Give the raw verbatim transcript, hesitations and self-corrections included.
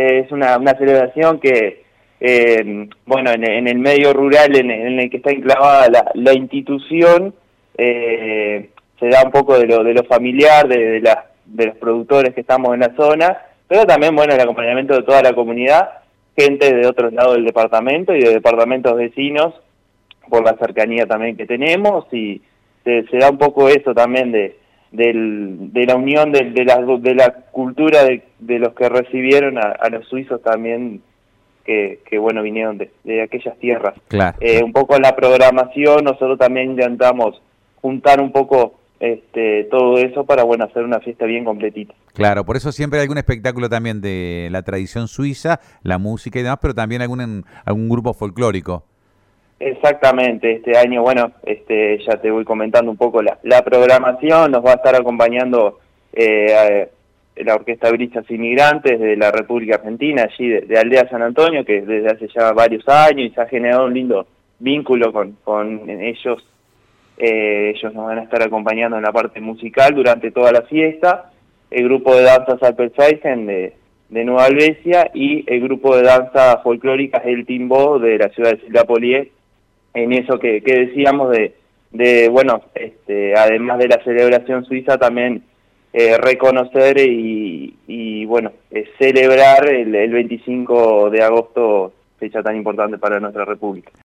Es una, una celebración que, eh, bueno, en, en el medio rural en, en el que está enclavada la, la institución, eh, se da un poco de lo, de lo familiar, de, de, la, de los productores que estamos en la zona, pero también, bueno, el acompañamiento de toda la comunidad, gente de otros lados del departamento y de departamentos vecinos, por la cercanía también que tenemos, y se, se da un poco eso también de, del, de la unión de, de, la, de la cultura de, de los que recibieron a, a los suizos también, que, que bueno, vinieron de, de aquellas tierras. Claro, Eh, claro. un poco la programación, nosotros también intentamos juntar un poco este, todo eso para, bueno, hacer una fiesta bien completita. Claro, por eso siempre hay algún espectáculo también de la tradición suiza, la música y demás, pero también algún, algún grupo folclórico. Exactamente, este año, bueno, este ya te voy comentando un poco la, la programación, nos va a estar acompañando eh, a, la Orquesta Brisas Inmigrantes de la República Argentina, allí de, de Aldea San Antonio, que desde hace ya varios años y se ha generado un lindo vínculo con, con ellos. Eh, ellos nos van a estar acompañando en la parte musical durante toda la fiesta, el grupo de danzas Alpelseisen de, de Nueva Albesia y el grupo de danzas folclóricas El Timbo de la ciudad de Silapolié, en eso que, que decíamos de, de, bueno, este, además de la celebración suiza, también eh, reconocer y, y bueno, eh, celebrar el, el veinticinco de agosto, fecha tan importante para nuestra República.